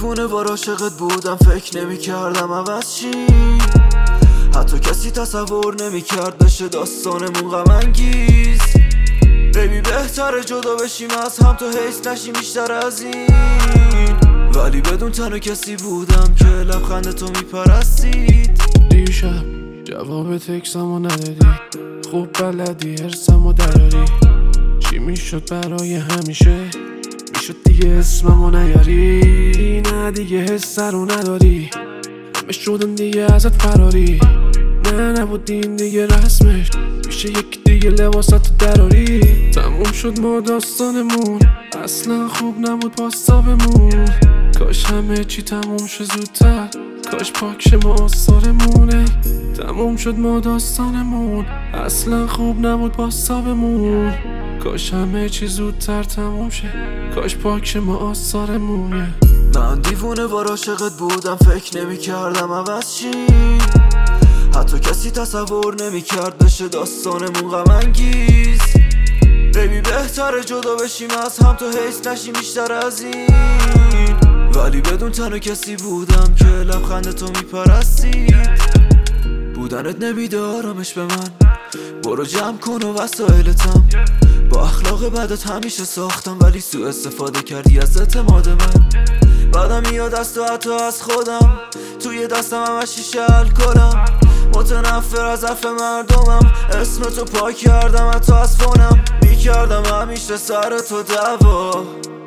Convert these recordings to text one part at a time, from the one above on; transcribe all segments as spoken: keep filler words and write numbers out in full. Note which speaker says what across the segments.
Speaker 1: دیوونه بار عاشقت بودم، فکر نمی کردم عوض چی. حتی کسی تصور نمی کرد بشه داستانمون غم انگیز. بیبی بهتره جدا بشیم از هم، تو حیث نشیم بیشتر از این. ولی بدون تنها کسی بودم که لبخند تو میپرستید.
Speaker 2: دیشب جواب تکسمو ندادی، خوب بلدی هرسمو دراری. چی میشد برای همیشه، میشد دیگه اسممو نیاری. نه دیگه حس رو نداری، همه شدن دیگه ازت فراری. نه نبودین دیگه رسمش، میشه یک دیگه لباساتو دراری. تموم شد ما داستانمون، اصلا خوب نبود پاسابمون. کاش همه چی تموم شه زودتر، کاش پاک شه ما آثارمونه. تموم شد ما داستانمون، اصلا خوب نبود پاسابمون. کاش همه چی زودتر تموم شه، کاش پاک شه ما آثارمونه.
Speaker 1: من دیوونه بار عاشقت بودم، فکر نمی کردم عوض چی. حتی کسی تصور نمی کرد بشه داستانمون غم انگیز. بیبی بهتره جدا بشیم از هم، تو حیث نشیم بیشتر از این. ولی بدون تنها کسی بودم که لبخند تو میپرستید. بودنت نمیده آرامش به من، برو جمع کن و وسایلتم. با اخلاق بدت همیشه ساختم، ولی سوء استفاده کردی از اعتماد من. بعدم میاد از تو حتی از خودم، توی دستم همش شیشه الکلم. متنفر از حرف مردمم، اسم تو پاک کردم حتی از فونم. میکردم همیشه سر تو دعوا،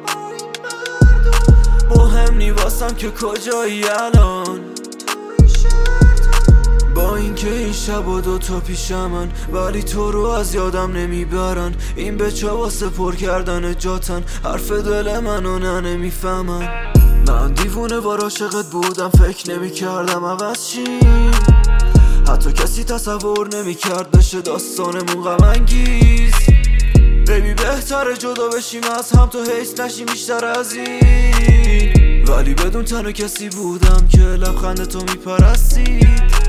Speaker 1: مهم نی واسم که کجایی الان. با اینکه این شب و دوتا پیشمن، ولی تو رو از یادم نمیبرن. این بچه واسه پر کردن جاتن، حرف دل منو نه نمیفهمن. من دیوونه بار عاشقت بودم، فکر نمی کردم عوض چی. حتی کسی تصور نمی کرد بشه داستانمون غم انگیز. بیبی بهتره جدا بشیم از هم، تو حیث نشیم بیشتر از این. ولی بدون تنها کسی بودم که لبخند تو میپرستید.